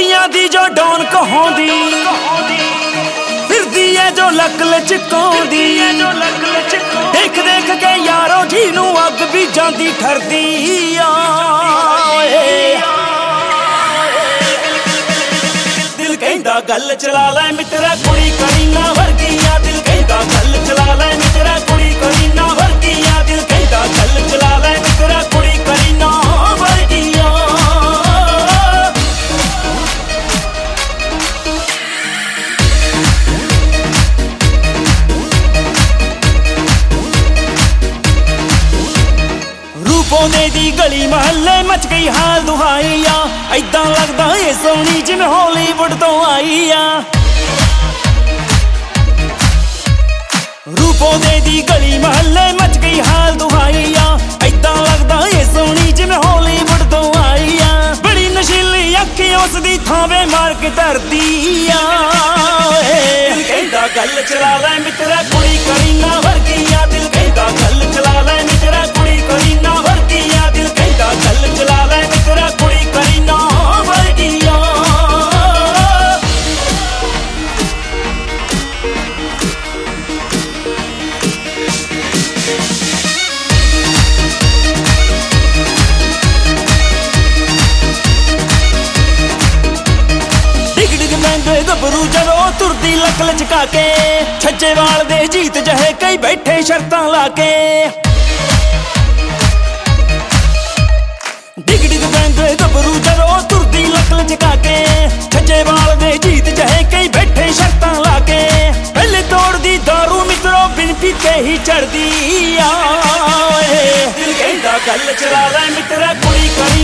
ਕੁੜੀਆਂ ਦੀ ਜੋ ਡੌਨ ਕਹਾਉਂਦੀ ਫਿਰਦੀ ਐ ਜੋ ਲੱਕ ਲਚਕਾਉਂਦੀ ਦੇਖ ਦੇਖ ਕੇ ਯਾਰੋ ਜੀ ਨੂੰ ਅੱਗ ਵੀ ਜਾਂਦੀ ਠਰਦੀ ਆ ਦਿਲ ਕਹਿੰਦਾ ਗੱਲ ਚਲਾ ਲੈ ਮਿੱਤਰਾ ਕੁੜੀ ਕਰੀਨਾ ਵਰਗੀ ਆ ਦਿਲ ਕਹਿੰਦਾ ਗੱਲ ਚਲਾ ਲੈ ਮਿੱਤਰਾ ਕੁੜੀ ਕਰੀਨਾ ਵਰਗੀ ਆ ਦਿਲ ਕਹਿੰਦਾ ਗੱਲ ਚਲਾ ਲੈ ਮਿੱਤਰਾ ਕੁੜੀ ਕਰੀਨਾ ਵਰਗੀ ਆ ਪੌਦੇ ਦੀ ਗਲੀ ਮਹੱਲੇ ਮਚ ਗਈ ਹਾਲ ਦੁਹਾਈ ਆ ਏਦਾਂ ਲੱਗਦਾ ਏ ਸੋਹਣੀ ਜਿਵੇਂ ਹਾਲੀਵੁੱਡ ਤੋਂ ਆਈ ਆ ਪੌਦੇ ਦੀ ਗਲੀ ਮਹੱਲੇ ਮਚ ਗਈ ਹਾਲ ਦੁਹਾਈ ਆ ਏਦਾਂ ਲੱਗਦਾ ਏ ਸੋਹਣੀ ਜਿਵੇਂ ਹਾਲੀਵੁੱਡ ਤੋਂ ਆਈ ਆ ਬੜੀ ਨਸ਼ੀਲੀ ਅੱਖੀ ਉਸਦੀ ਥਾਵੇਂ ਮਾਰ ਕੇ ਧਰਦੀ ਆ ਦਿਲ ਕਹਿੰਦਾ ਗੱਲ ਚਲਾ ਲੈ ਮਿੱਤਰਾ ਕੁੜੀ ਕਰੀਨਾ ਵਰਗੀ ਆ ਦਿਲ ਕਹਿੰਦਾ ਗੱਲ ਚਲਾ ਲੈ ਮਿੱਤਰਾ ਕੁੜੀ ਕਰੀਨਾ ਵਰਗੀ ਆ ਦਿਲ ਕਹਿੰਦਾ ਗੱਲ ਚਲਾ ਲੈ ਮਿੱਤਰਾ ਕੁੜੀ ਕਰੀਨਾ ਵਰਗੀ ਆ ਗੱਭਰੂ ਜਦੋਂ ਤੁਰਦੀ ਲੱਕ ਲਚਕਾ ਕੇ ਛੱਜੇ ਵਾਲ ਦੇ ਜੀਤ ਜਹੇ ਕਈ ਬੈਠੇ ਸ਼ਰਤਾਂ ਲਾ ਕੇ ਡਿਗ ਡਿਗ ਪੈਂਦੇ ਗੱਭਰੂ ਜਦੋਂ ਤੁਰਦੀ ਲੱਕ ਲਚਕਾ ਕੇ ਛੱਜੇ ਵਾਲ ਦੇ ਜੀਤ ਜਹੇ ਕਈ ਬੈਠੇ ਸ਼ਰਤਾਂ ਲਾ ਕੇ ਪਹਿਲੇ ਤੋੜਦੀ ਦਾਰੂ ਮਿੱਤਰੋ ਬਿਨ ਪੀਤੇ ਹੀ ਚੜਦੀ ਆ ਦਿਲ ਕਹਿੰਦਾ ਗੱਲ ਚਲਾ ਲੈ ਮਿੱਤਰਾ ਕੁੜੀ ਕਰੀ